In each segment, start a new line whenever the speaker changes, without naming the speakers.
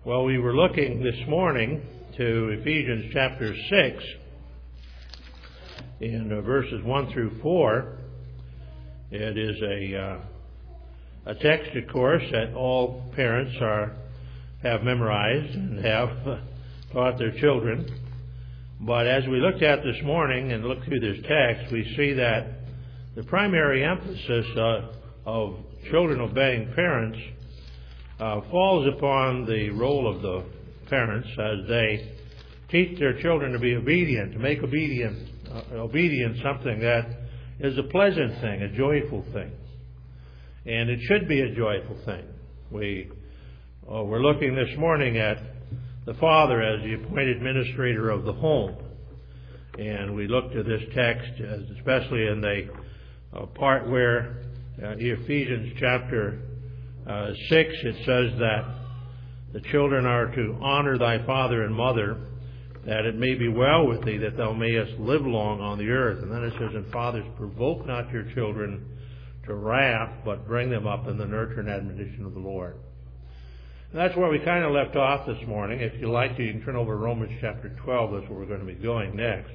Well, we were looking this morning to Ephesians chapter 6 in verses 1 through 4. It is a text, of course, that all parents have memorized and have taught their children. But as we looked at this morning and looked through this text, we see that the primary emphasis of children obeying parents falls upon the role of the parents as they teach their children to be obedient, to make obedience something that is a pleasant thing, a joyful thing. And it should be a joyful thing. We're looking this morning at the father as the appointed administrator of the home. And we looked at this text, especially in the part where Ephesians chapter 6, it says that the children are to honor thy father and mother, that it may be well with thee, that thou mayest live long on the earth. And then it says, and fathers, provoke not your children to wrath, but bring them up in the nurture and admonition of the Lord. And that's where we kind of left off this morning. If you like to, you can turn over to Romans chapter 12. That's where we're going to be going next.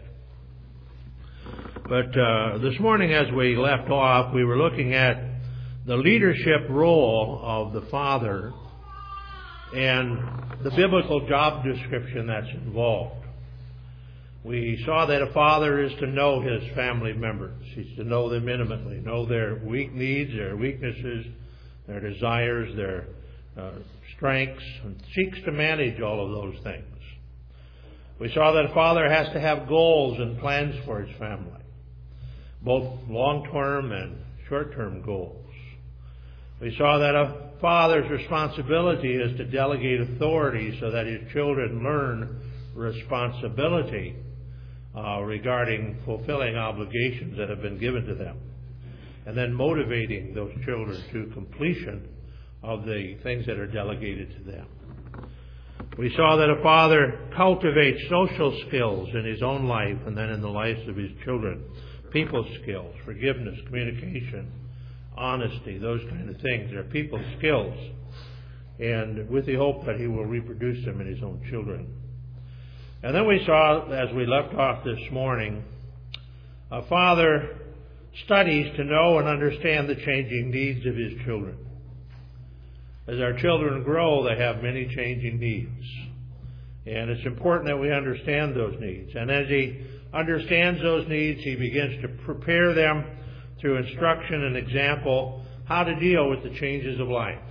But this morning as we left off, we were looking at the leadership role of the father and the biblical job description that's involved. We saw that a father is to know his family members. He's to know them intimately, know their weak needs, their weaknesses, their desires, their strengths, and seeks to manage all of those things. We saw that a father has to have goals and plans for his family, both long-term and short-term goals. We saw that a father's responsibility is to delegate authority so that his children learn responsibility regarding fulfilling obligations that have been given to them, and then motivating those children to completion of the things that are delegated to them. We saw that a father cultivates social skills in his own life and then in the lives of his children. People skills, forgiveness, communication, honesty, those kind of things. They're people skills. And with the hope that he will reproduce them in his own children. And then we saw, as we left off this morning, a father studies to know and understand the changing needs of his children. As our children grow, they have many changing needs. And it's important that we understand those needs. And as he understands those needs, he begins to prepare them through instruction and example how to deal with the changes of life.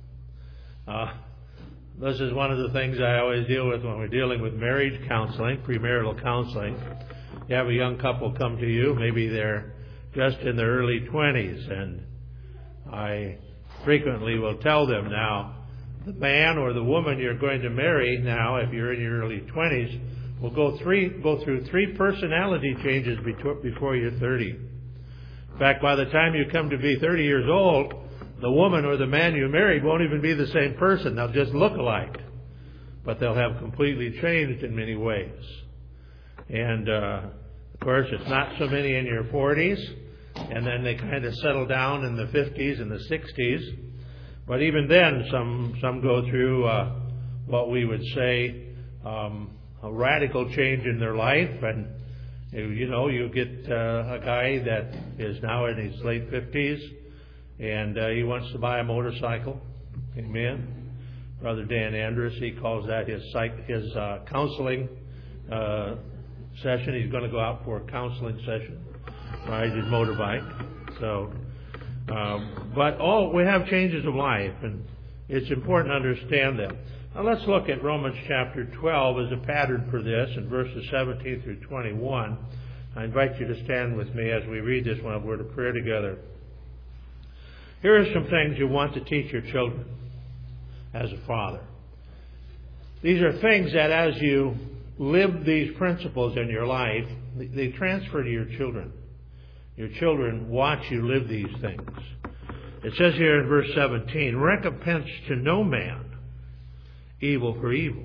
This is one of the things I always deal with when we're dealing with marriage counseling, premarital counseling. You have a young couple come to you, maybe they're just in their early 20s, and I frequently will tell them, now, the man or the woman you're going to marry now, if you're in your early 20s, will go through three personality changes before you're 30. In fact, by the time you come to be 30 years old, the woman or the man you married won't even be the same person. They'll just look alike. But they'll have completely changed in many ways. And, of course, it's not so many in your 40s. And then they kind of settle down in the 50s and the 60s. But even then, some go through what we would say a radical change in their life. And, you get a guy that is now in his late 50s, and he wants to buy a motorcycle. Amen. Brother Dan Andrus, he calls that his counseling session. He's going to go out for a counseling session, ride his motorbike. So, but we have changes of life, and it's important to understand them. Now let's look at Romans chapter 12 as a pattern for this in verses 17 through 21. I invite you to stand with me as we read this one of word of prayer together. Here are some things you want to teach your children as a father. These are things that as you live these principles in your life, they transfer to your children. Your children watch you live these things. It says here in verse 17, recompense to no man evil for evil.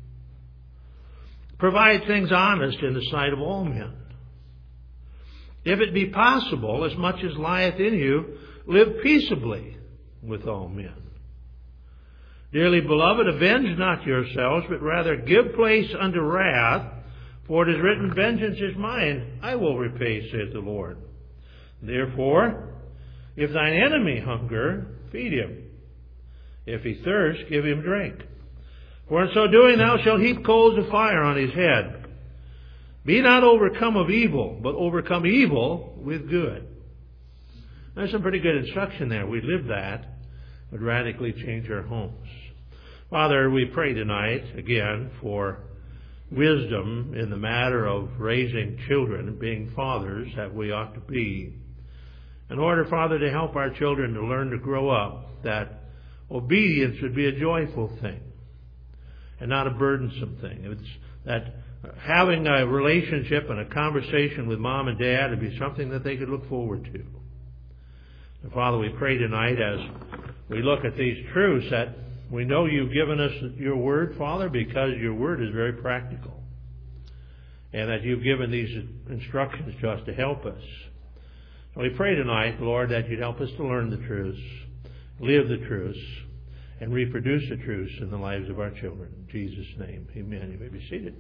Provide things honest in the sight of all men. If it be possible, as much as lieth in you, live peaceably with all men. Dearly beloved, avenge not yourselves, but rather give place unto wrath, for it is written, Vengeance is mine, I will repay, saith the Lord. Therefore, if thine enemy hunger, feed him. If he thirst, give him drink. For in so doing thou shalt heap coals of fire on his head. Be not overcome of evil, but overcome evil with good. There's some pretty good instruction there. We live that, would radically change our homes. Father, we pray tonight, again, for wisdom in the matter of raising children and being fathers that we ought to be. In order, Father, to help our children to learn to grow up, that obedience would be a joyful thing and not a burdensome thing. It's that having a relationship and a conversation with mom and dad would be something that they could look forward to. And Father, we pray tonight as we look at these truths that we know you've given us your word, Father, because your word is very practical. And that you've given these instructions to us to help us. So we pray tonight, Lord, that you'd help us to learn the truths, live the truths, and reproduce the truths in the lives of our children. In Jesus' name, amen. You may be seated.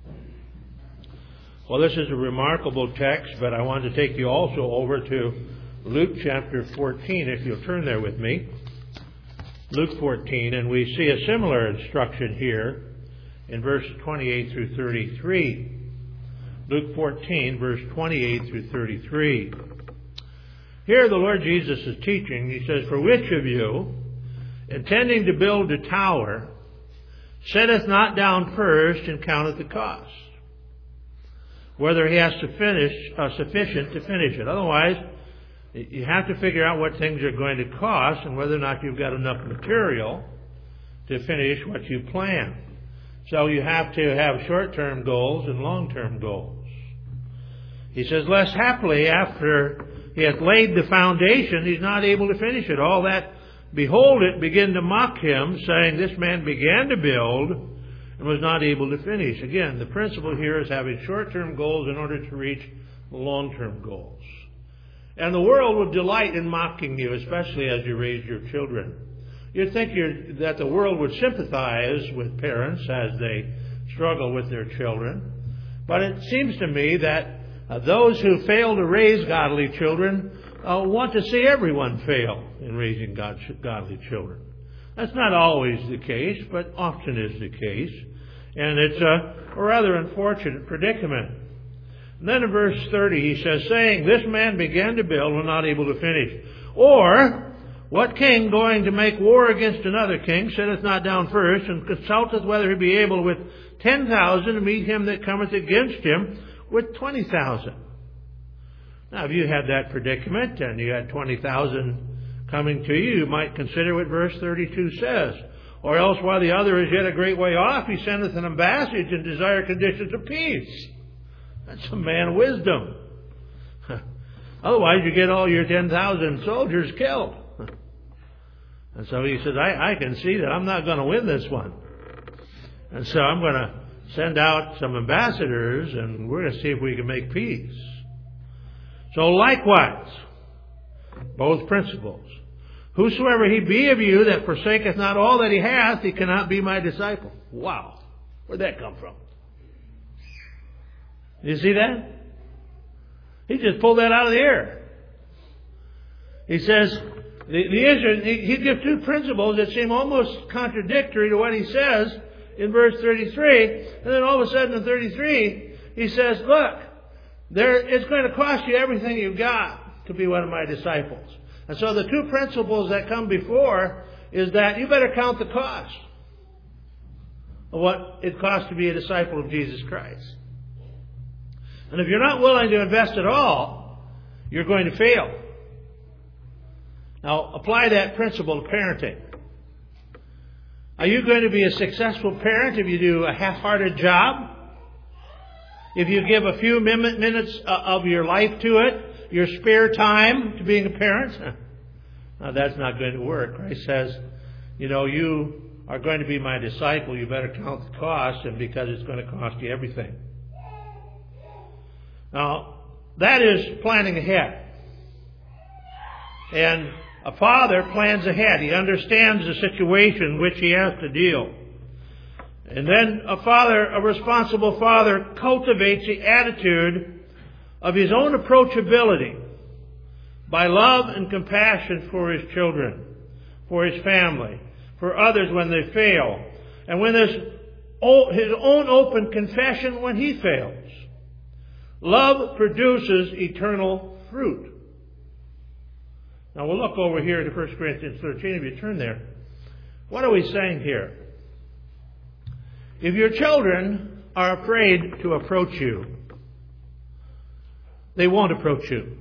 Well, this is a remarkable text, but I want to take you also over to Luke chapter 14, if you'll turn there with me. Luke 14, and we see a similar instruction here in verses 28 through 33. Luke 14, verse 28 through 33. Here the Lord Jesus is teaching. He says, For which of you, intending to build a tower, setteth not down first and counteth the cost, whether he has sufficient to finish it? Otherwise, you have to figure out what things are going to cost and whether or not you've got enough material to finish what you plan. So you have to have short-term goals and long-term goals. He says, Lest happily after he hath laid the foundation, he's not able to finish it. All that behold it begin to mock him, saying, This man began to build and was not able to finish. Again, the principle here is having short-term goals in order to reach long-term goals. And the world would delight in mocking you, especially as you raise your children. You'd think that the world would sympathize with parents as they struggle with their children. But it seems to me that those who fail to raise godly children want to see everyone fail in raising godly children. That's not always the case, but often is the case. And it's a rather unfortunate predicament. And then in verse 30 he says, saying, This man began to build and was not able to finish. Or, what king going to make war against another king sitteth not down first, and consulteth whether he be able with 10,000 to meet him that cometh against him with 20,000? Now, if you had that predicament and you had 20,000 coming to you, you might consider what verse 32 says. Or else, while the other is yet a great way off, he sendeth an ambassage and desire conditions of peace. That's a man of wisdom. Otherwise, you get all your 10,000 soldiers killed. And so he says, I can see that I'm not going to win this one. And so I'm going to send out some ambassadors, and we're going to see if we can make peace. So likewise, both principles. Whosoever he be of you that forsaketh not all that he hath, he cannot be my disciple. Wow. Where'd that come from? You see that? He just pulled that out of the air. He says, he gives two principles that seem almost contradictory to what he says in verse 33. And then all of a sudden in 33, he says, look, it's going to cost you everything you've got to be one of my disciples. And so the two principles that come before is that you better count the cost of what it costs to be a disciple of Jesus Christ. And if you're not willing to invest at all, you're going to fail. Now, apply that principle to parenting. Are you going to be a successful parent if you do a half-hearted job? If you give a few minutes of your life to it, your spare time to being a parent? Now, that's not going to work. Christ says, you are going to be my disciple, you better count the cost, and because it's going to cost you everything. Now, that is planning ahead. And A father plans ahead. He understands the situation in which he has to deal. And then a responsible father, cultivates the attitude of his own approachability by love and compassion for his children, for his family, for others when they fail, and when there's his own open confession when he fails. Love produces eternal fruit. Now we'll look over here to 1 Corinthians 13, if you turn there. What are we saying here? If your children are afraid to approach you, they won't approach you.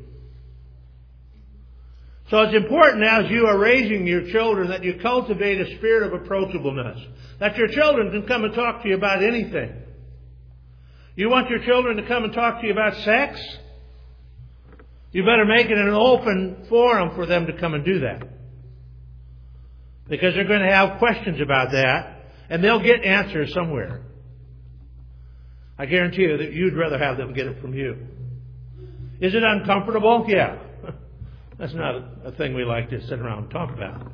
So it's important as you are raising your children that you cultivate a spirit of approachableness. That your children can come and talk to you about anything. You want your children to come and talk to you about sex? You better make it an open forum for them to come and do that. Because they're going to have questions about that, and they'll get answers somewhere. I guarantee you that you'd rather have them get it from you. Is it uncomfortable? Yeah. That's not a thing we like to sit around and talk about.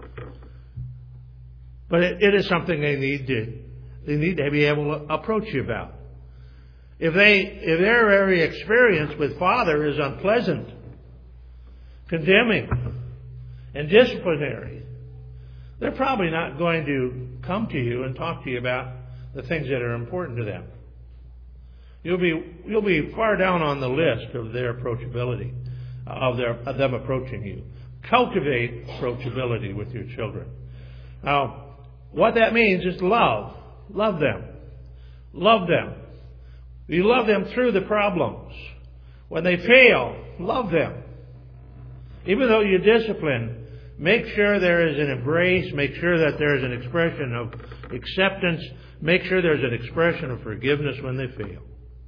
But it is something they need to be able to approach you about. If their very experience with Father is unpleasant, condemning, and disciplinary, they're probably not going to come to you and talk to you about the things that are important to them. You'll be far down on the list of their approachability, of them approaching you. Cultivate approachability with your children. Now, what that means is love. Love them. Love them. You love them through the problems. When they fail, love them. Even though you discipline, make sure there is an embrace. Make sure that there is an expression of acceptance. Make sure there's an expression of forgiveness when they fail.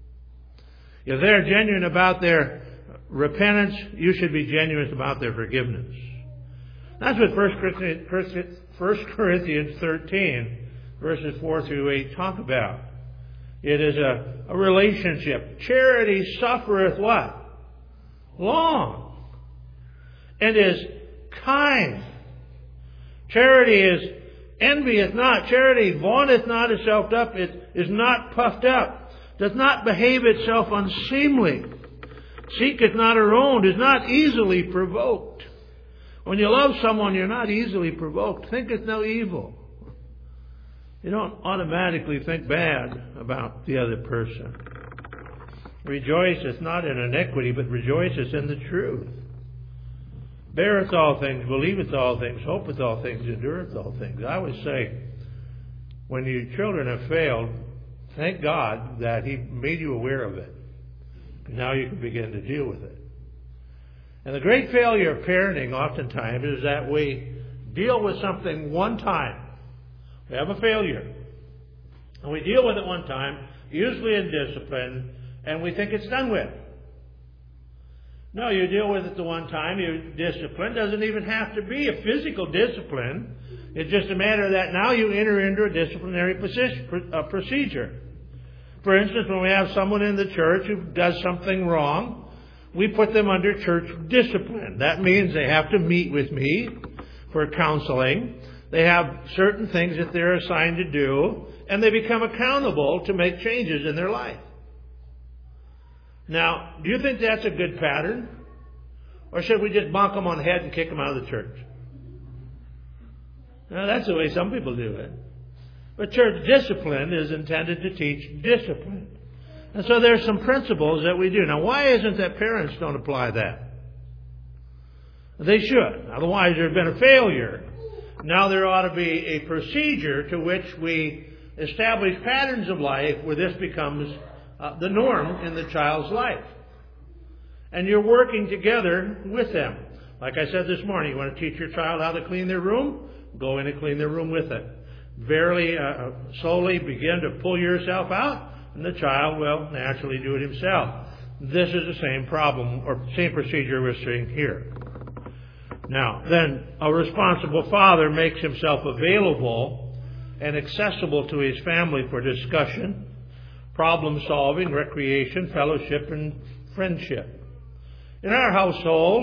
If they're genuine about their repentance, you should be genuine about their forgiveness. That's what 1 Corinthians 13, verses 4 through 8 talk about. It is a relationship. Charity suffereth what? Long. And is kind. Charity is envieth not. Charity vaunteth not itself up. It is not puffed up. Does not behave itself unseemly. Seeketh not her own. Is not easily provoked. When you love someone, you're not easily provoked. Thinketh no evil. You don't automatically think bad about the other person. Rejoiceth not in iniquity, but rejoiceth in the truth. Beareth all things, believeth all things, hopeth all things, endureth all things. I always say, when your children have failed, thank God that He made you aware of it. Now you can begin to deal with it. And the great failure of parenting oftentimes is that we deal with something one time. We have a failure. And we deal with it one time, usually in discipline, and we think it's done with. No, you deal with it the one time, you discipline. Doesn't even have to be a physical discipline. It's just a matter that now you enter into a disciplinary procedure. For instance, when we have someone in the church who does something wrong, we put them under church discipline. That means they have to meet with me for counseling. They have certain things that they're assigned to do, and they become accountable to make changes in their life. Now, do you think that's a good pattern? Or should we just bonk them on the head and kick them out of the church? Now, that's the way some people do it. But church discipline is intended to teach discipline. And so there's some principles that we do. Now, why isn't that parents don't apply that? They should. Otherwise, there's been a failure. Now there ought to be a procedure to which we establish patterns of life where this becomes the norm in the child's life. And you're working together with them. Like I said this morning, you want to teach your child how to clean their room? Go in and clean their room with it. Slowly begin to pull yourself out, and the child will naturally do it himself. This is the same problem, or same procedure we're seeing here. Now, then a responsible father makes himself available and accessible to his family for discussion, problem solving, recreation, fellowship, and friendship. In our household,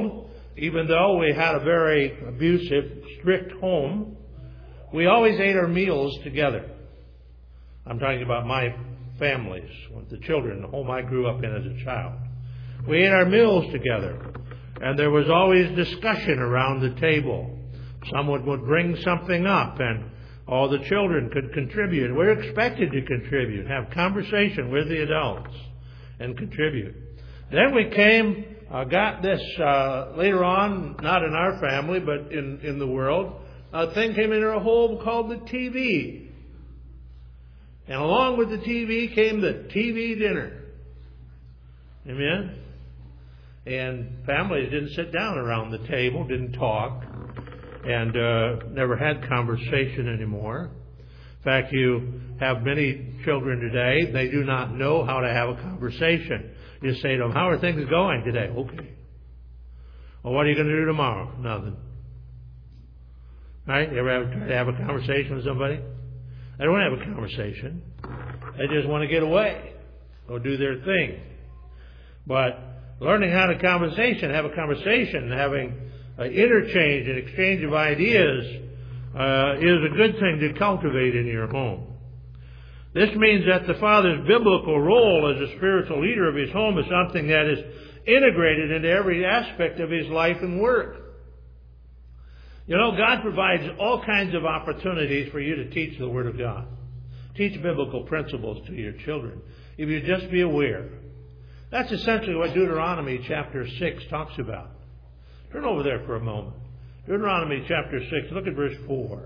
even though we had a very abusive, strict home, we always ate our meals together. I'm talking about my families, with the children, the home I grew up in as a child. We ate our meals together, and there was always discussion around the table. Someone would bring something up, and all the children could contribute. We're expected to contribute, have conversation with the adults, and contribute. Then we got this later on, not in our family, but in the world. A thing came into our home called the TV. And along with the TV came the TV dinner. Amen? And families didn't sit down around the table, didn't talk, and never had conversation anymore. In fact, you have many children today, they do not know how to have a conversation. You say to them, how are things going today? Okay. Well, what are you going to do tomorrow? Nothing. Right? You ever try to have a conversation with somebody? They don't want to have a conversation. They just want to get away, go do their thing. But learning how to have a conversation, having an interchange and exchange of ideas is a good thing to cultivate in your home. This means that the father's biblical role as a spiritual leader of his home is something that is integrated into every aspect of his life and work. You know, God provides all kinds of opportunities for you to teach the Word of God. Teach biblical principles to your children. If you just be aware. That's essentially what Deuteronomy chapter 6 talks about. Turn over there for a moment. Deuteronomy chapter 6, look at verse 4.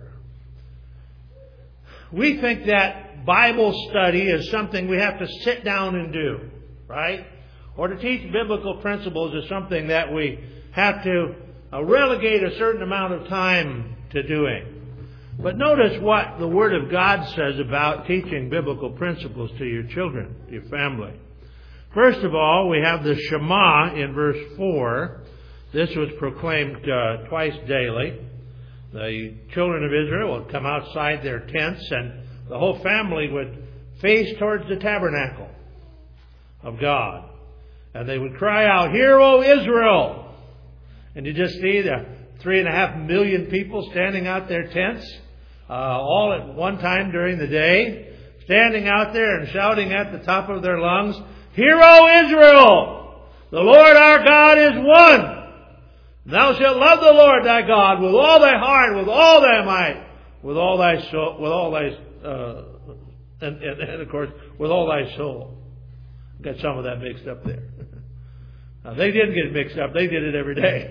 We think that Bible study is something we have to sit down and do, right? Or to teach biblical principles is something that we have to relegate a certain amount of time to doing. But notice what the Word of God says about teaching biblical principles to your children, to your family. First of all, we have the Shema in verse 4. This was proclaimed twice daily. The children of Israel would come outside their tents, and the whole family would face towards the tabernacle of God. And they would cry out, "Hear, O Israel!" And you just see the 3.5 million people standing out their tents, all at one time during the day, standing out there and shouting at the top of their lungs, "Hear, O Israel! The Lord our God is one! Thou shalt love the Lord thy God with all thy heart, with all thy might, with all thy soul, with all thy, and of course, with all thy soul." Got some of that mixed up there. They didn't get mixed up. They did it every day.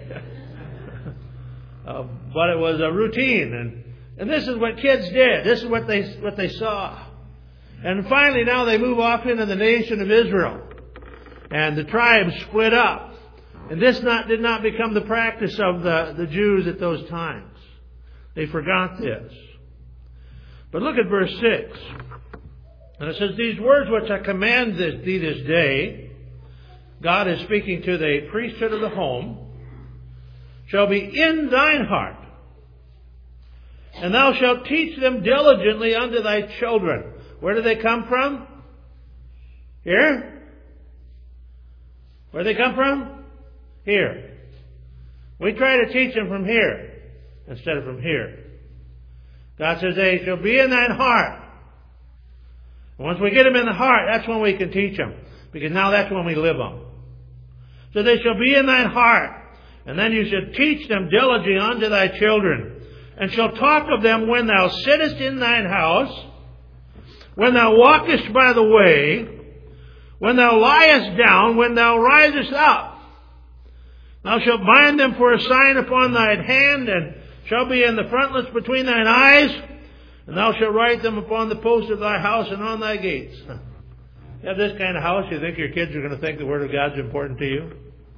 But it was a routine. And this is what kids did. This is what they saw. And finally now they move off into the nation of Israel. And the tribes split up. And this did not become the practice of the Jews at those times. They forgot this. But look at verse 6. And it says, "These words which I command thee this day," God is speaking to the priesthood of the home, "shall be in thine heart, and thou shalt teach them diligently unto thy children." Where do they come from? Here? Where do they come from? Here. We try to teach them from here instead of from here. God says they shall be in thine heart. And once we get them in the heart, that's when we can teach them. Because now that's when we live them. So they shall be in thine heart. And then you shall teach them diligently unto thy children. And shall talk of them when thou sittest in thine house, when thou walkest by the way, when thou liest down, when thou risest up. Thou shalt bind them for a sign upon thine hand, and shall be in the frontlets between thine eyes, and thou shalt write them upon the posts of thy house and on thy gates. You have this kind of house, you think your kids are going to think the Word of God's important to you?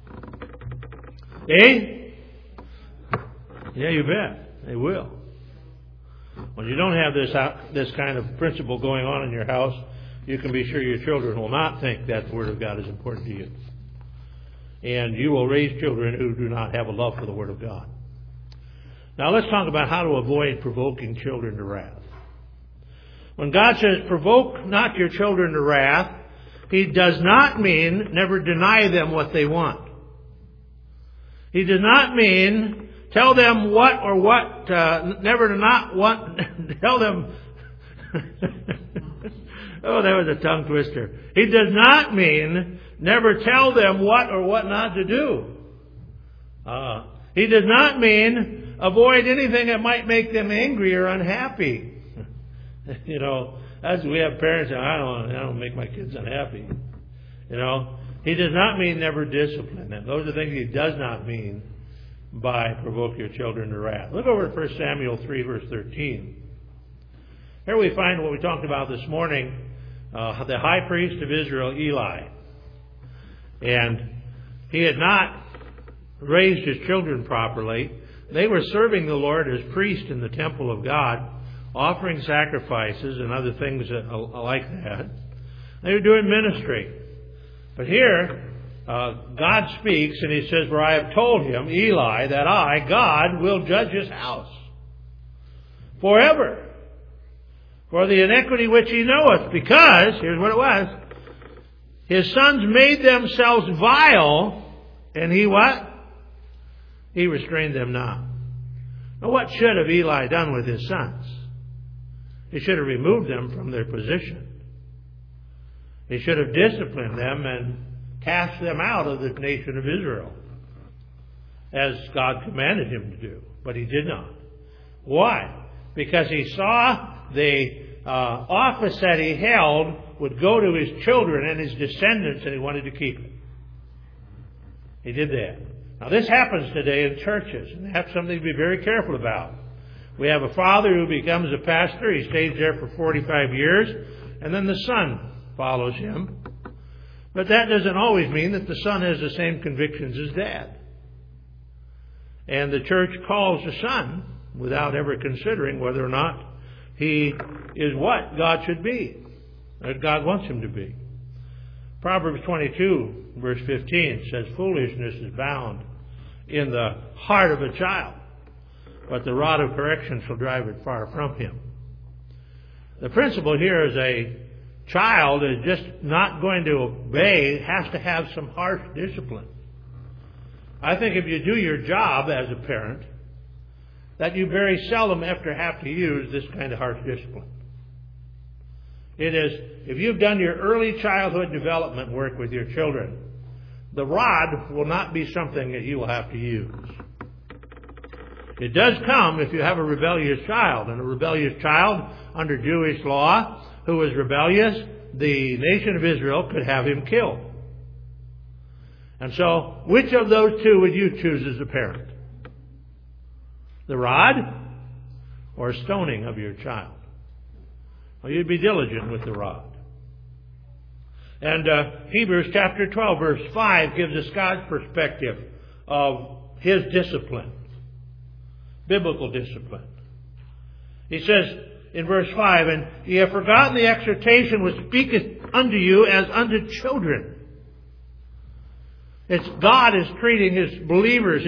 Eh? Yeah, you bet. They will. When you don't have this kind of principle going on in your house, you can be sure your children will not think that the Word of God is important to you. And you will raise children who do not have a love for the Word of God. Now let's talk about how to avoid provoking children to wrath. When God says, "Provoke not your children to wrath," He does not mean never deny them what they want. He does not mean tell them what or what, never to not want, tell them, oh, that was a tongue twister. He does not mean never tell them what or what not to do. He does not mean avoid anything that might make them angry or unhappy. You know, as we have parents that I don't make my kids unhappy. You know, he does not mean never discipline them. Those are things he does not mean by provoke your children to wrath. Look over at 1 Samuel 3, verse 13. Here we find what we talked about this morning, the high priest of Israel, Eli. And he had not raised his children properly. They were serving the Lord as priests in the temple of God, offering sacrifices and other things like that. They were doing ministry. But here, God speaks and he says, for I have told him, Eli, that I, God, will judge his house forever for the iniquity which he knoweth. Because, here's what it was, his sons made themselves vile, and he what? He restrained them not. Now what should have Eli done with his sons? He should have removed them from their position. He should have disciplined them and cast them out of the nation of Israel, as God commanded him to do. But he did not. Why? Because he saw the office that he held would go to his children and his descendants, and he wanted to keep it. He did that. Now this happens today in churches, and that's something to be very careful about. We have a father who becomes a pastor. He stays there for 45 years, and then the son follows him. But that doesn't always mean that the son has the same convictions as dad. And the church calls the son without ever considering whether or not he is what God should be, or God wants him to be. Proverbs 22, verse 15 says, foolishness is bound in the heart of a child, but the rod of correction shall drive it far from him. The principle here is a child is just not going to obey, has to have some harsh discipline. I think if you do your job as a parent, that you very seldom ever have to use this kind of harsh discipline. It is, if you've done your early childhood development work with your children, the rod will not be something that you will have to use. It does come if you have a rebellious child, and a rebellious child under Jewish law who was rebellious, the nation of Israel could have him killed. And so, which of those two would you choose as a parent? The rod or stoning of your child? Well, you'd be diligent with the rod. And Hebrews chapter 12, verse 5 gives us God's perspective of his discipline, biblical discipline. He says in verse 5, and ye have forgotten the exhortation which speaketh unto you as unto children. It's God is treating his believers,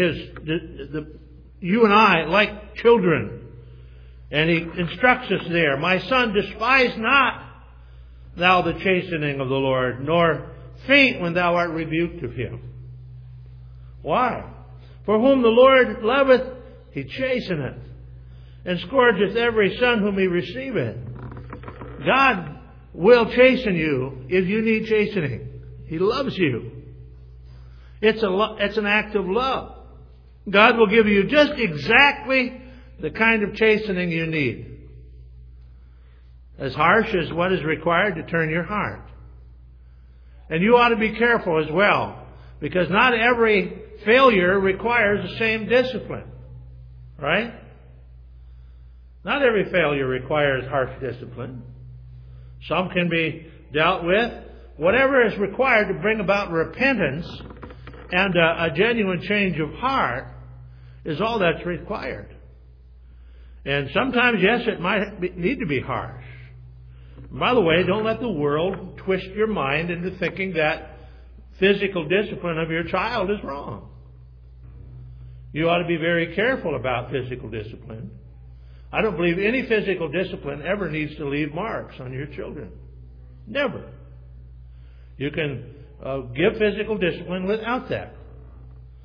you and I, like children. And he instructs us there, my son, despise not thou the chastening of the Lord, nor faint when thou art rebuked of him. Why? For whom the Lord loveth, he chasteneth, and scourgeth every son whom he receiveth. God will chasten you if you need chastening. He loves you. It's an act of love. God will give you just exactly the kind of chastening you need. As harsh as what is required to turn your heart. And you ought to be careful as well, because not every failure requires the same discipline. Right? Not every failure requires harsh discipline. Some can be dealt with. Whatever is required to bring about repentance and a genuine change of heart is all that's required. And sometimes, yes, it might need to be harsh. By the way, don't let the world twist your mind into thinking that physical discipline of your child is wrong. You ought to be very careful about physical discipline. I don't believe any physical discipline ever needs to leave marks on your children. Never. You can give physical discipline without that.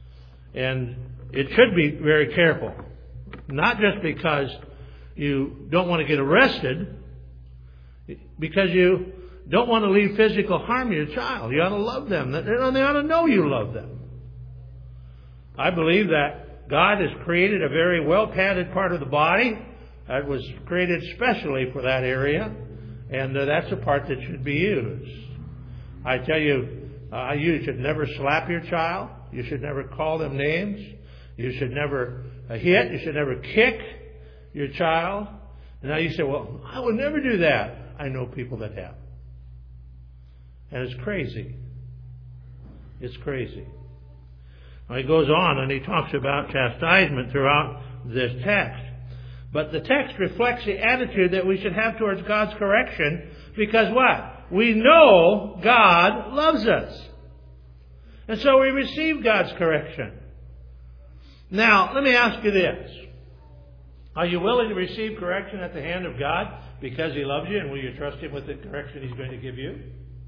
And it should be very careful. Not just because you don't want to get arrested, because you don't want to leave physical harm to your child. You ought to love them. They ought to know you love them. I believe that God has created a very well-padded part of the body that was created specially for that area, and that's a part that should be used. I tell you, you should never slap your child. You should never call them names. You should never hit. You should never kick your child. And now you say, well, I would never do that. I know people that have. And it's crazy. It's crazy. Now he goes on and he talks about chastisement throughout this text. But the text reflects the attitude that we should have towards God's correction, because what? We know God loves us. And so we receive God's correction. Now, let me ask you this. Are you willing to receive correction at the hand of God because He loves you, and will you trust Him with the correction He's going to give you?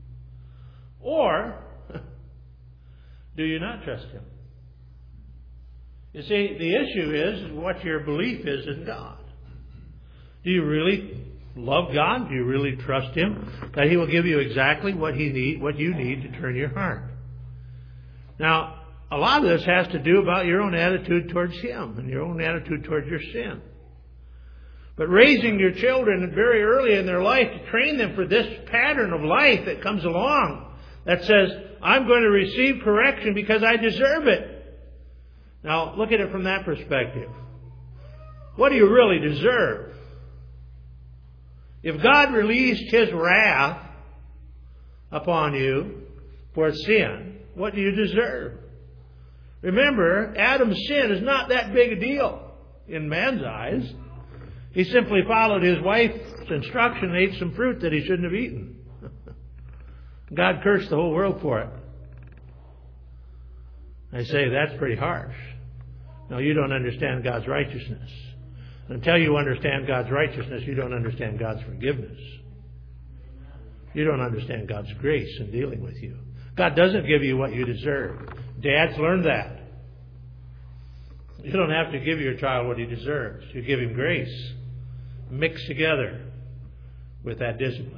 Or do you not trust Him? You see, the issue is what your belief is in God. Do you really love God? Do you really trust Him that He will give you exactly what you need to turn your heart? Now, a lot of this has to do about your own attitude towards Him and your own attitude towards your sin. But raising your children very early in their life to train them for this pattern of life that comes along that says, I'm going to receive correction because I deserve it. Now, look at it from that perspective. What do you really deserve? If God released His wrath upon you for sin, what do you deserve? Remember, Adam's sin is not that big a deal in man's eyes. He simply followed his wife's instruction and ate some fruit that he shouldn't have eaten. God cursed the whole world for it. I say, that's pretty harsh. No, you don't understand God's righteousness. Until you understand God's righteousness, you don't understand God's forgiveness. You don't understand God's grace in dealing with you. God doesn't give you what you deserve. Dads, learn that. You don't have to give your child what he deserves. You give him grace mixed together with that discipline.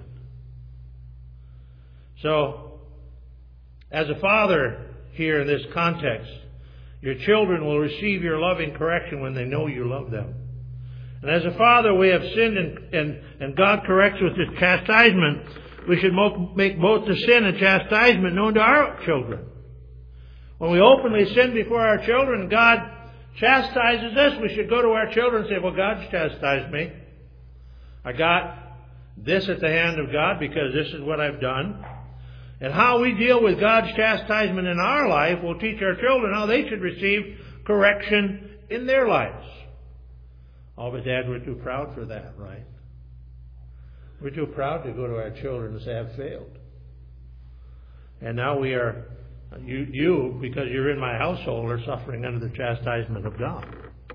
So, as a father here in this context, your children will receive your loving correction when they know you love them. And as a father, we have sinned and God corrects with His chastisement. We should make both the sin and chastisement known to our children. When we openly sin before our children and God chastises us, we should go to our children and say, well, God's chastised me. I got this at the hand of God because this is what I've done. And how we deal with God's chastisement in our life will teach our children how they should receive correction in their lives. Oh, but Dad, we're too proud for that, right? We're too proud to go to our children and say, I've failed. And now we are, you, because you're in my household, are suffering under the chastisement of God.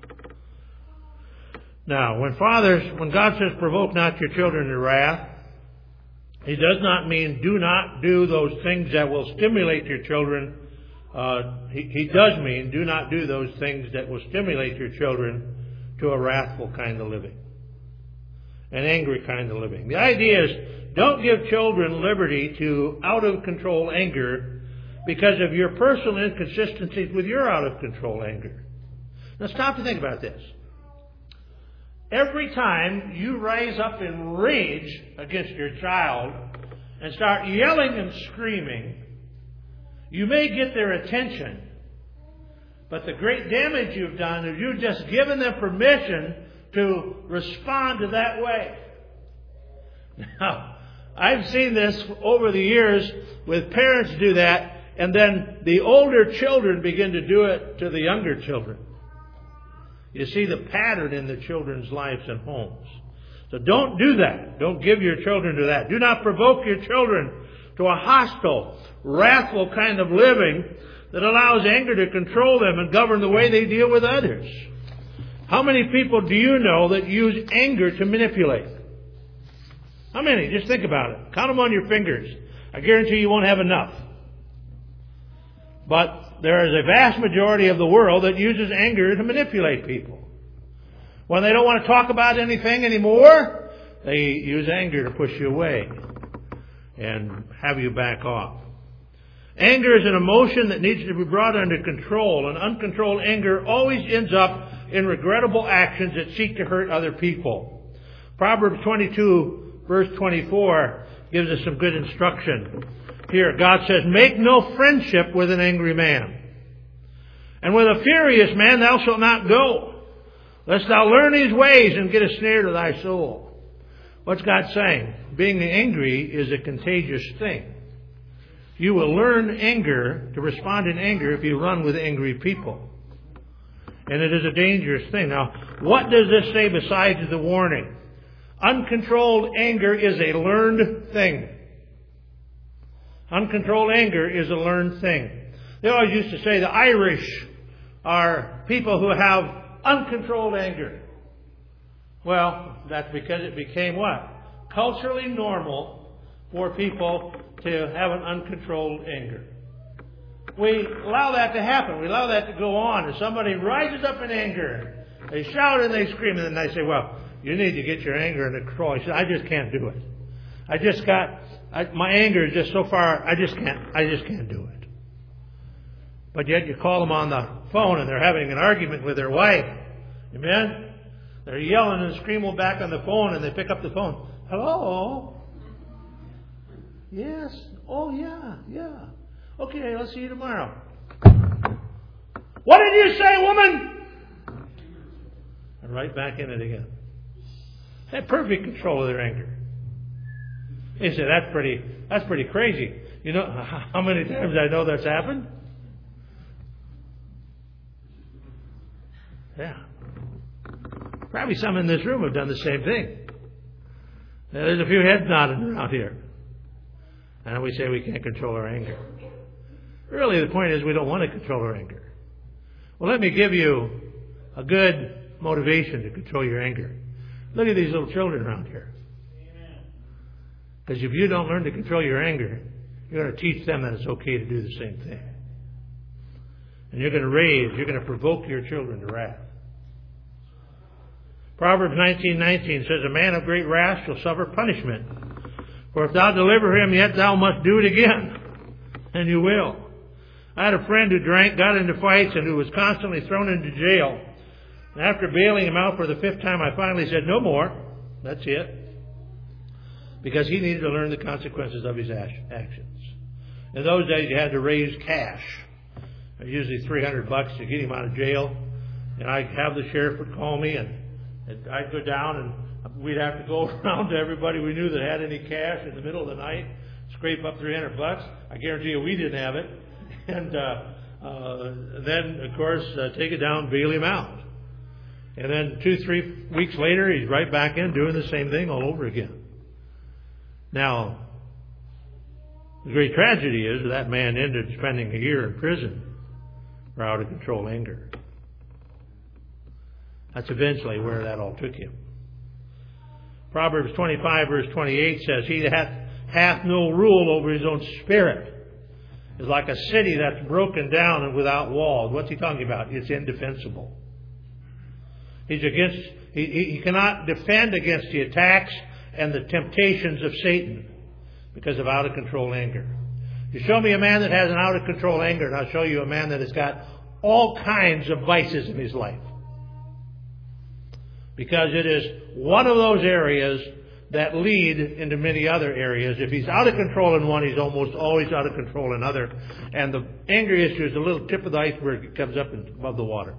Now, when God says, provoke not your children to wrath, He does not mean do not do those things that will stimulate your children. He does mean do not do those things that will stimulate your children to a wrathful kind of living. An angry kind of living. The idea is don't give children liberty to out-of-control anger because of your personal inconsistencies with your out-of-control anger. Now stop to think about this. Every time you rise up in rage against your child and start yelling and screaming, you may get their attention. But the great damage you've done is you've just given them permission to respond to that way. Now, I've seen this over the years with parents do that, and then the older children begin to do it to the younger children. You see the pattern in the children's lives and homes. So don't do that. Don't give your children to that. Do not provoke your children to a hostile, wrathful kind of living that allows anger to control them and govern the way they deal with others. How many people do you know that use anger to manipulate? How many? Just think about it. Count them on your fingers. I guarantee you won't have enough. But there is a vast majority of the world that uses anger to manipulate people. When they don't want to talk about anything anymore, they use anger to push you away and have you back off. Anger is an emotion that needs to be brought under control, and uncontrolled anger always ends up in regrettable actions that seek to hurt other people. Proverbs 22, verse 24, gives us some good instruction. Here, God says, "Make no friendship with an angry man, and with a furious man thou shalt not go, lest thou learn his ways and get a snare to thy soul." What's God saying? Being angry is a contagious thing. You will learn anger, to respond in anger, if you run with angry people. And it is a dangerous thing. Now, what does this say besides the warning? Uncontrolled anger is a learned thing. Uncontrolled anger is a learned thing. They always used to say the Irish are people who have uncontrolled anger. Well, that's because it became what? Culturally normal for people to have an uncontrolled anger. We allow that to happen. We allow that to go on. If somebody rises up in anger, they shout and they scream, and then they say, "Well, you need to get your anger under control." He said, "I just can't do it. My anger is just so far, I just can't do it." But yet you call them on the phone and they're having an argument with their wife. Amen? They're yelling and screaming back on the phone, and they pick up the phone. "Hello? Yes. Oh, yeah. Okay, I'll see you tomorrow." "What did you say, woman?" And right back in it again. They have perfect control of their anger. You say, that's pretty crazy. You know how many times I know that's happened? Yeah. Probably some in this room have done the same thing. Now, there's a few heads nodding around here. And we say we can't control our anger. Really, the point is we don't want to control our anger. Well, let me give you a good motivation to control your anger. Look at these little children around here. Because if you don't learn to control your anger, you're going to teach them that it's okay to do the same thing. And you're going to provoke your children to wrath. Proverbs 19:19 says, "A man of great wrath shall suffer punishment. For if thou deliver him, yet thou must do it again." And you will. I had a friend who drank, got into fights, and who was constantly thrown into jail. And after bailing him out for the 5th time, I finally said, "No more. That's it." Because he needed to learn the consequences of his actions. In those days, you had to raise cash. Usually $300 to get him out of jail. And I'd have the sheriff would call me, and I'd go down, and we'd have to go around to everybody we knew that had any cash in the middle of the night, scrape up $300. I guarantee you we didn't have it. And then, of course, take it down, bail him out. And then 2-3 weeks later, he's right back in doing the same thing all over again. Now, the great tragedy is that man ended spending a year in prison for out of control anger. That's eventually where that all took him. Proverbs 25 verse 28 says, "He that hath no rule over his own spirit is like a city that's broken down and without walls." What's he talking about? It's indefensible. He cannot defend against the attacks and the temptations of Satan because of out of control anger. You show me a man that has an out of control anger, and I'll show you a man that has got all kinds of vices in his life. Because it is one of those areas that lead into many other areas. If he's out of control in one, he's almost always out of control in another. And the anger issue is the little tip of the iceberg that comes up above the water.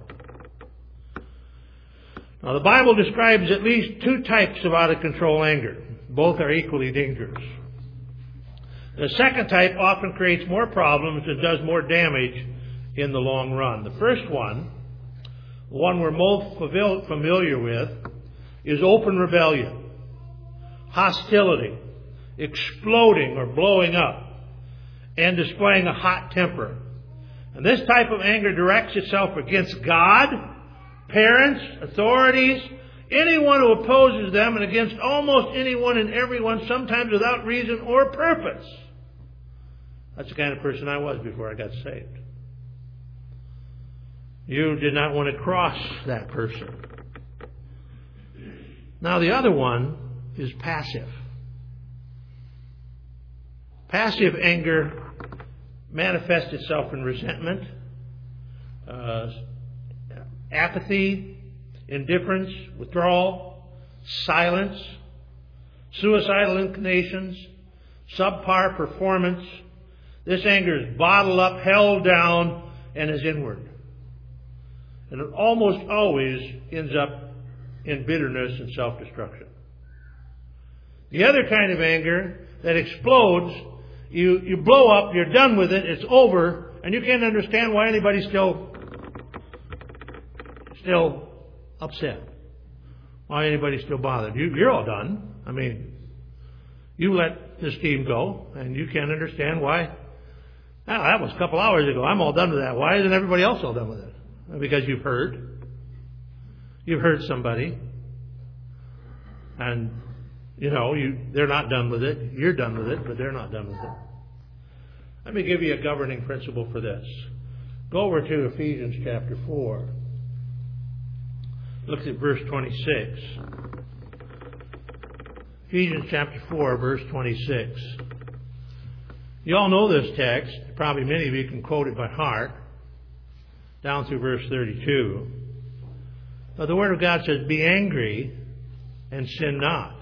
Now, the Bible describes at least 2 types of out of control anger. Both are equally dangerous. The second type often creates more problems and does more damage in the long run. The first one, the one we're most familiar with, is open rebellion, hostility, exploding or blowing up, and displaying a hot temper. And this type of anger directs itself against God, parents, authorities, anyone who opposes them, and against almost anyone and everyone, sometimes without reason or purpose. That's the kind of person I was before I got saved. You did not want to cross that person. Now the other one is passive. Passive anger manifests itself in resentment, apathy, indifference, withdrawal, silence, suicidal inclinations, subpar performance. This anger is bottled up, held down, and is inward. And it almost always ends up in bitterness and self-destruction. The other kind of anger that explodes, you blow up, you're done with it, it's over, and you can't understand why anybody's still upset. Why anybody's still bothered. You're all done. I mean, you let this team go, and you can't understand why. That was a couple hours ago. I'm all done with that. Why isn't everybody else all done with it? Because you've hurt. You've hurt somebody. And, they're not done with it. You're done with it, but they're not done with it. Let me give you a governing principle for this. Go over to Ephesians chapter 4. Look at verse 26. Ephesians chapter 4, verse 26. You all know this text. Probably many of you can quote it by heart. Down through verse 32. But the Word of God says, be angry and sin not.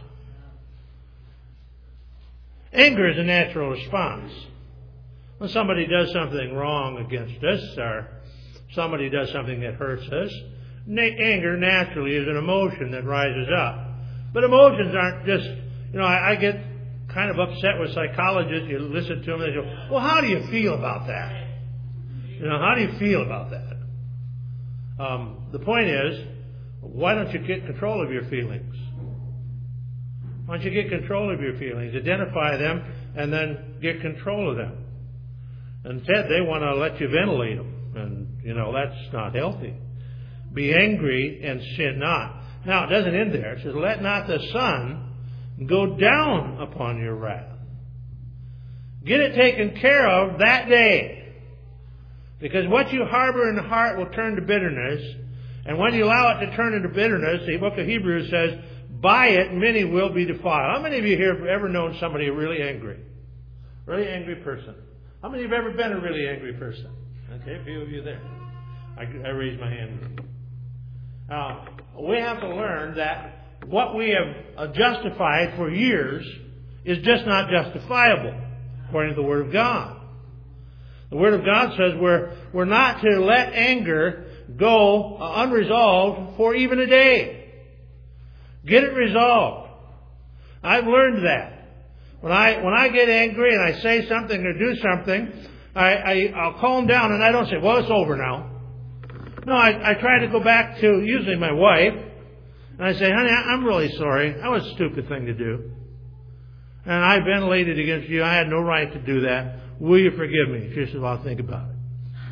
Anger is a natural response. When somebody does something wrong against us, or somebody does something that hurts us, anger naturally is an emotion that rises up. But emotions aren't just, I get kind of upset with psychologists. You listen to them, they go, well, how do you feel about that? How do you feel about that? The point is, why don't you get control of your feelings? Why don't you get control of your feelings? Identify them and then get control of them. Instead, they want to let you ventilate them. And, that's not healthy. Be angry and sin not. Now, it doesn't end there. It says, let not the sun go down upon your wrath. Get it taken care of that day. Because what you harbor in the heart will turn to bitterness. And when you allow it to turn into bitterness, the book of Hebrews says, by it many will be defiled. How many of you here have ever known somebody really angry? Really angry person. How many have ever been a really angry person? Okay, a few of you there. I raised my hand. We have to learn that what we have justified for years is just not justifiable, according to the Word of God. The Word of God says we're not to let anger go unresolved for even a day. Get it resolved. I've learned that. When I get angry and I say something or do something, I'll calm down and I don't say, well, it's over now. No, I try to go back to usually my wife, and I say, honey, I'm really sorry. That was a stupid thing to do. And I ventilated against you. I had no right to do that. Will you forgive me? She says, well, I'll think about it.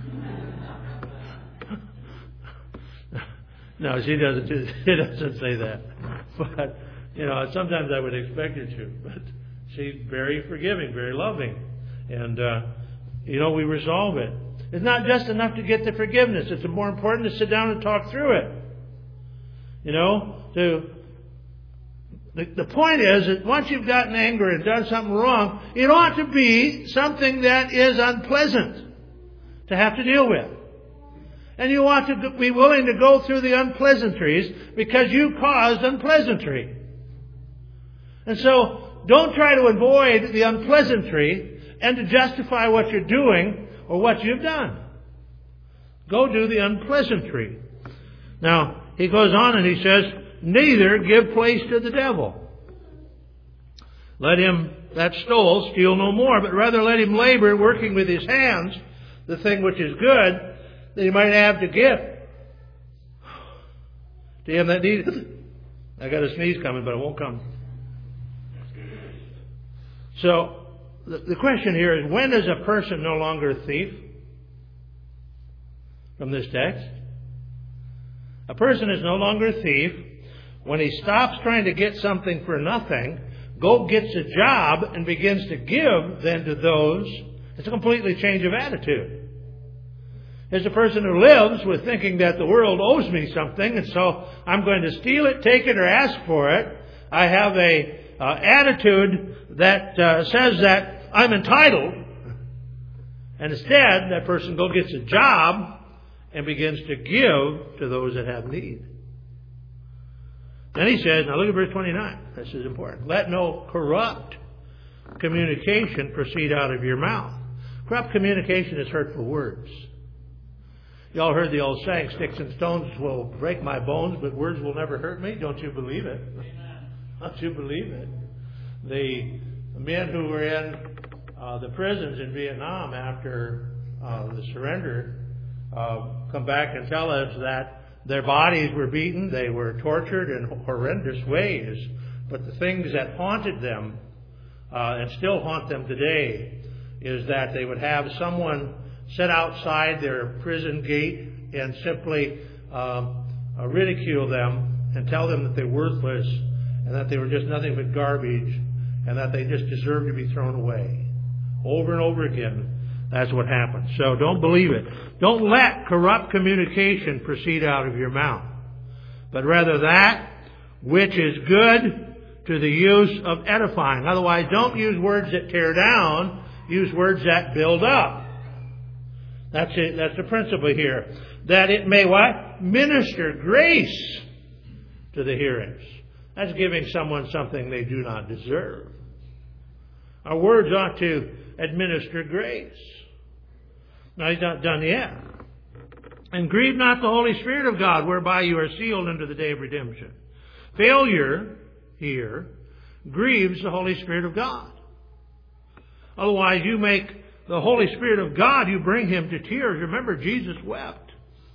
No, she doesn't say that. But, sometimes I would expect her to. But she's very forgiving, very loving. And, we resolve it. It's not just enough to get the forgiveness. It's more important to sit down and talk through it. The point is that once you've gotten angry and done something wrong, it ought to be something that is unpleasant to have to deal with. And you ought to be willing to go through the unpleasantries because you caused unpleasantry. And so don't try to avoid the unpleasantry and to justify what you're doing or what you've done. Go do the unpleasantry. Now, he goes on and he says, neither give place to the devil. Let him that stole steal no more, but rather let him labor, working with his hands, the thing which is good, that he might have to give to him that needeth it. I got a sneeze coming, but it won't come. So, the question here is, when is a person no longer a thief? From this text. A person is no longer a thief when he stops trying to get something for nothing, gets a job, and begins to give then to those. It's a completely change of attitude. is a person who lives with thinking that the world owes me something, and so I'm going to steal it, take it, or ask for it. I have a attitude that says that I'm entitled. And instead, that person gets a job and begins to give to those that have need. Then he says, now look at verse 29. This is important. Let no corrupt communication proceed out of your mouth. Corrupt communication is hurtful words. You all heard the old saying, sticks and stones will break my bones, but words will never hurt me. Don't you believe it? Don't you believe it? The men who were in the prisons in Vietnam after the surrender come back and tell us that their bodies were beaten, they were tortured in horrendous ways, but the things that haunted them and still haunt them today is that they would have someone sit outside their prison gate and simply ridicule them and tell them that they're worthless and that they were just nothing but garbage and that they just deserve to be thrown away. Over and over again, that's what happens. So don't believe it. Don't let corrupt communication proceed out of your mouth, but rather that which is good to the use of edifying. Otherwise, don't use words that tear down. Use words that build up. That's it. That's the principle here. That it may what? Minister grace to the hearers. That's giving someone something they do not deserve. Our words ought to administer grace. Now, he's not done yet. And grieve not the Holy Spirit of God, whereby you are sealed unto the day of redemption. Failure here grieves the Holy Spirit of God. Otherwise, you make the Holy Spirit of God, you bring Him to tears. Remember, Jesus wept.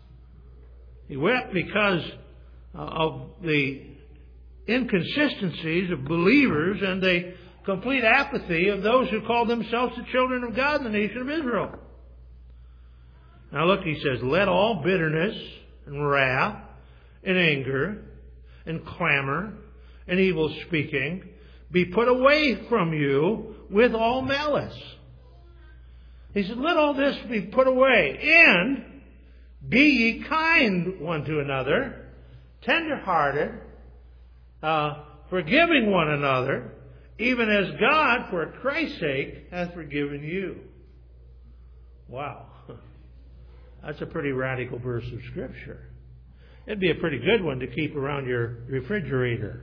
He wept because of the inconsistencies of believers and the complete apathy of those who call themselves the children of God in the nation of Israel. Now look, he says, let all bitterness and wrath and anger and clamor and evil speaking be put away from you with all malice. He said, let all this be put away, and be ye kind one to another, tender-hearted, forgiving one another, even as God, for Christ's sake, hath forgiven you. Wow. That's a pretty radical verse of Scripture. It'd be a pretty good one to keep around your refrigerator.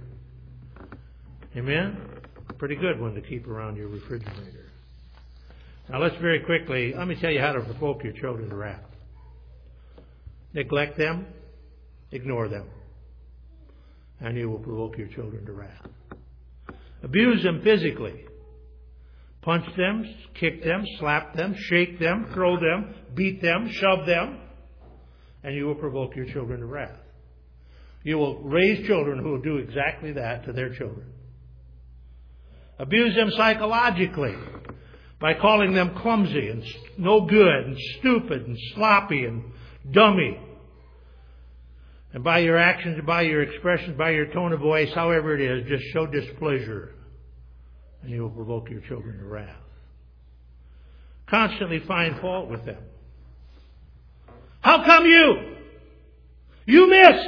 Amen? Pretty good one to keep around your refrigerator. Now let's very quickly, let me tell you how to provoke your children to wrath. Neglect them, ignore them, and you will provoke your children to wrath. Abuse them physically. Punch them, kick them, slap them, shake them, throw them, beat them, shove them, and you will provoke your children to wrath. You will raise children who will do exactly that to their children. Abuse them psychologically by calling them clumsy and no good and stupid and sloppy and dummy. And by your actions, by your expressions, by your tone of voice, however it is, just show displeasure. And you will provoke your children to wrath. Constantly find fault with them. How come you? You missed.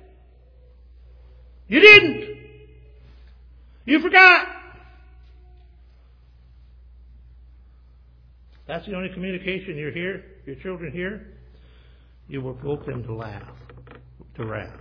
You didn't. You forgot. That's the only communication you're here, your children hear. You will provoke them to wrath.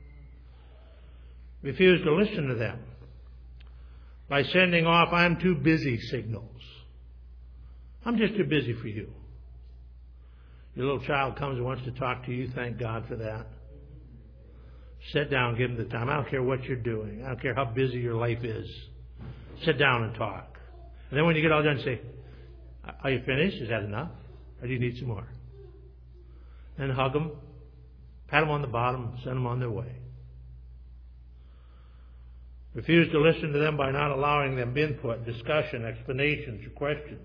Refuse to listen to them by sending off "I'm too busy" signals. I'm just too busy for you. Your little child comes and wants to talk to you. Thank God for that. Sit down, give them the time. I don't care what you're doing. I don't care how busy your life is. Sit down and talk. And then when you get all done, say, "Are you finished? Is that enough? Or do you need some more?" Then hug them, pat them on the bottom, send them on their way. Refuse to listen to them by not allowing them input, discussion, explanations, or questions.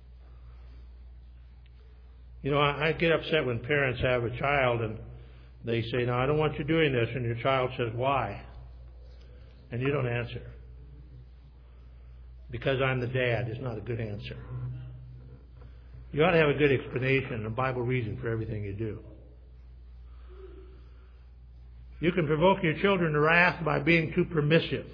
You know, I get upset when parents have a child and they say, "No, I don't want you doing this," and your child says, "Why?" And you don't answer. "Because I'm the dad" is not a good answer. You ought to have a good explanation and a Bible reason for everything you do. You can provoke your children to wrath by being too permissive.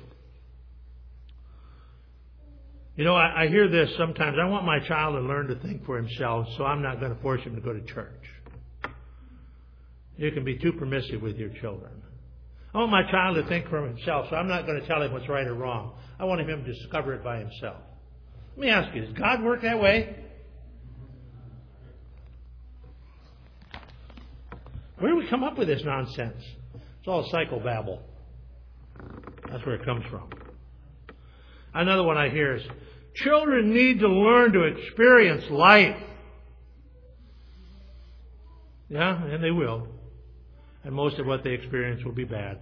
You know, I hear this sometimes. I want my child to learn to think for himself, so I'm not going to force him to go to church. You can be too permissive with your children. I want my child to think for himself, so I'm not going to tell him what's right or wrong. I want him to discover it by himself. Let me ask you, does God work that way? Where do we come up with this nonsense? It's all psychobabble. That's where it comes from. Another one I hear is, children need to learn to experience life. Yeah, and they will. And most of what they experience will be bad.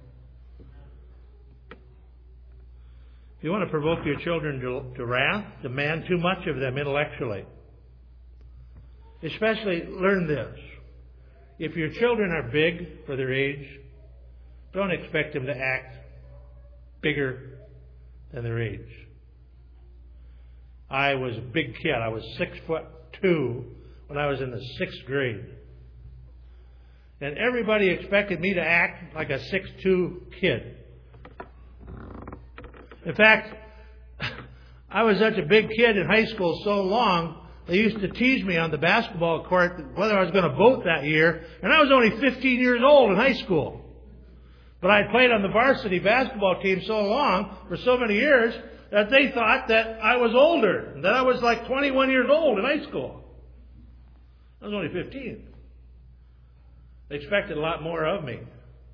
If you want to provoke your children to wrath, demand too much of them intellectually. Especially, learn this. If your children are big for their age, don't expect them to act bigger than their age. I was a big kid. I was 6'2" when I was in the 6th grade. And everybody expected me to act like a 6'2" kid. In fact, I was such a big kid in high school so long, they used to tease me on the basketball court whether I was going to vote that year. And I was only 15 years old in high school. But I played on the varsity basketball team so long, for so many years, that they thought that I was older, that I was like 21 years old in high school. I was only 15. They expected a lot more of me.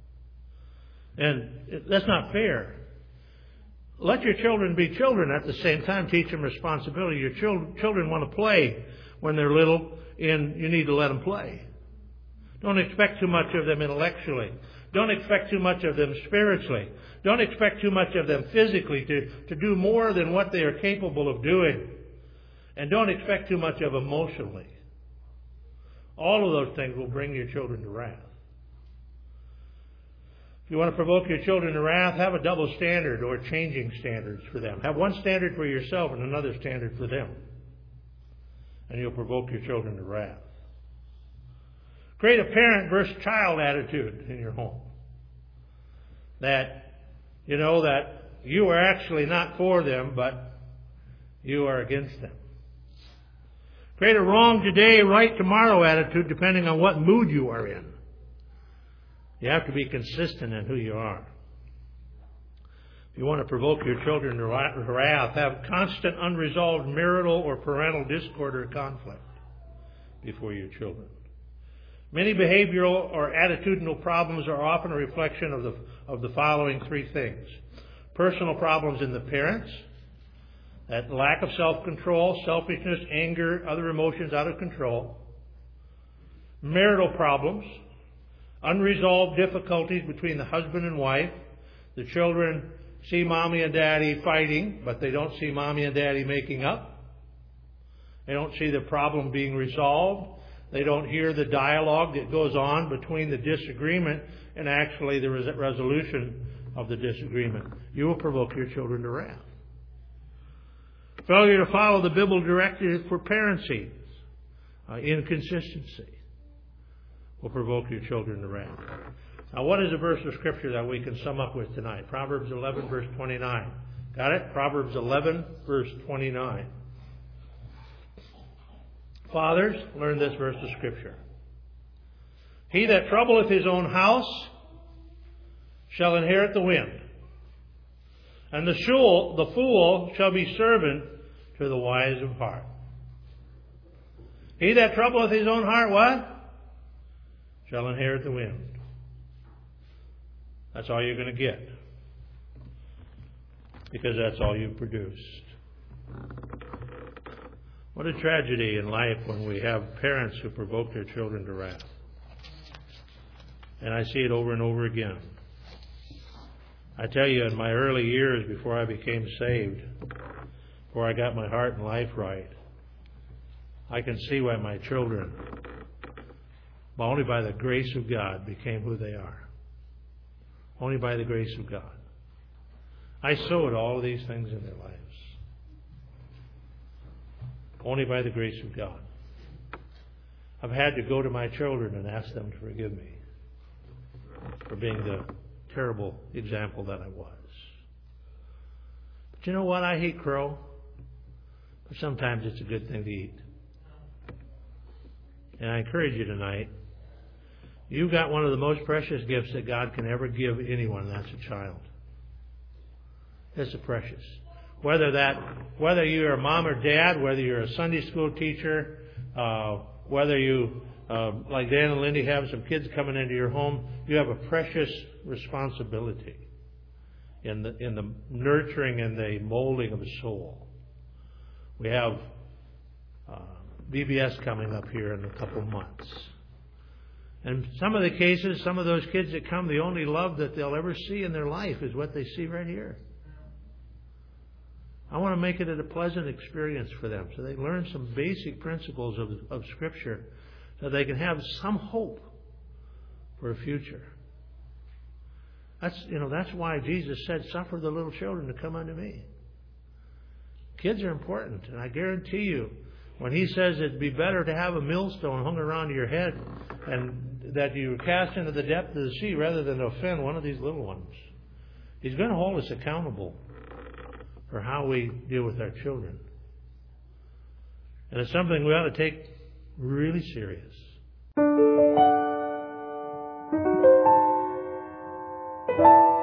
And that's not fair. Let your children be children. At the same time, teach them responsibility. Your children want to play when they're little, and you need to let them play. Don't expect too much of them intellectually. Don't expect too much of them spiritually. Don't expect too much of them physically to do more than what they are capable of doing. And don't expect too much of them emotionally. All of those things will bring your children to wrath. If you want to provoke your children to wrath, have a double standard or changing standards for them. Have one standard for yourself and another standard for them. And you'll provoke your children to wrath. Create a parent versus child attitude in your home. That you are actually not for them, but you are against them. Create a wrong today, right tomorrow attitude depending on what mood you are in. You have to be consistent in who you are. If you want to provoke your children to wrath, have constant unresolved marital or parental discord or conflict before your children. Many behavioral or attitudinal problems are often a reflection of the following three things. Personal problems in the parents, that lack of self-control, selfishness, anger, other emotions out of control. Marital problems, unresolved difficulties between the husband and wife. The children see mommy and daddy fighting, but they don't see mommy and daddy making up. They don't see the problem being resolved. They don't hear the dialogue that goes on between the disagreement and actually the resolution of the disagreement. You will provoke your children to wrath. Failure to follow the biblical directives for parenting, inconsistency, will provoke your children to wrath. Now, what is a verse of Scripture that we can sum up with tonight? Proverbs 11, verse 29. Got it? Proverbs 11, verse 29. Fathers, learn this verse of Scripture. He that troubleth his own house shall inherit the wind, and the fool shall be servant to the wise of heart. He that troubleth his own heart, what? Shall inherit the wind. That's all you're going to get, because that's all you've produced. What a tragedy in life when we have parents who provoke their children to wrath. And I see it over and over again. I tell you, in my early years before I became saved, before I got my heart and life right, I can see why my children, only by the grace of God, became who they are. Only by the grace of God. I sowed all of these things in their lives. Only by the grace of God. I've had to go to my children and ask them to forgive me for being the terrible example that I was. But you know what? I hate crow. But sometimes it's a good thing to eat. And I encourage you tonight, you've got one of the most precious gifts that God can ever give anyone, and that's a child. It's a precious. Whether you're a mom or dad, whether you're a Sunday school teacher, whether you, like Dan and Lindy, have some kids coming into your home, you have a precious responsibility in the nurturing and the molding of the soul. We have VBS coming up here in a couple of months. And some of the cases, some of those kids that come, the only love that they'll ever see in their life is what they see right here. I want to make it a pleasant experience for them so they learn some basic principles of Scripture so they can have some hope for a future. That's why Jesus said, "Suffer the little children to come unto me." Kids are important, and I guarantee you, when he says it'd be better to have a millstone hung around your head and that you cast into the depth of the sea rather than offend one of these little ones, he's going to hold us accountable for how we deal with our children. And it's something we ought to take really serious.